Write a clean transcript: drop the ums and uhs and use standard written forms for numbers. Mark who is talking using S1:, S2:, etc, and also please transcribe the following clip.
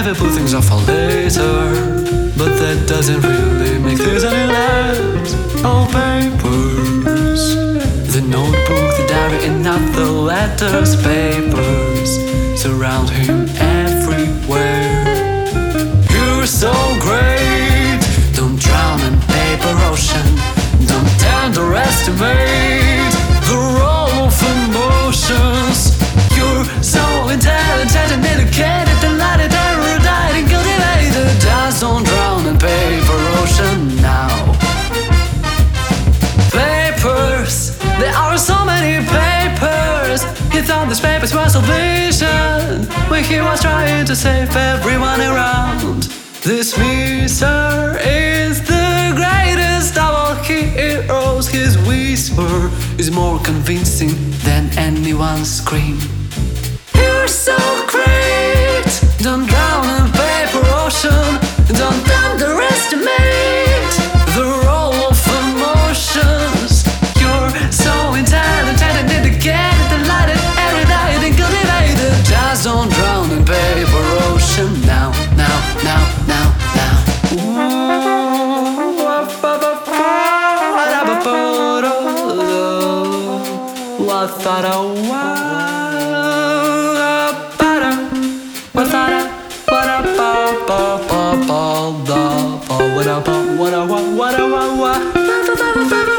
S1: Maybe put things off for later, but that doesn't really make this any less. All papers, the notebook, the diary, and not the letters. Papers surround him everywhere. You're so great. Don't drown in paper ocean. Don't underestimate the role of emotions. You're so intelligent and educated, delighted, erudite, and cultivated. Just don't drown in paper ocean now. Papers, there are so many papers. He thought these papers were salvation when he was trying to save everyone around. This miser is the greatest of all heroes. His whisper is more convincing than anyone's scream. You're so great. Don't drown in paper ocean. Don't underestimate the role of emotions. You're so intelligent and dedicated, delighted, erudite, and cultivated. Just don't drown in paper ocean now, now, now, now, now. What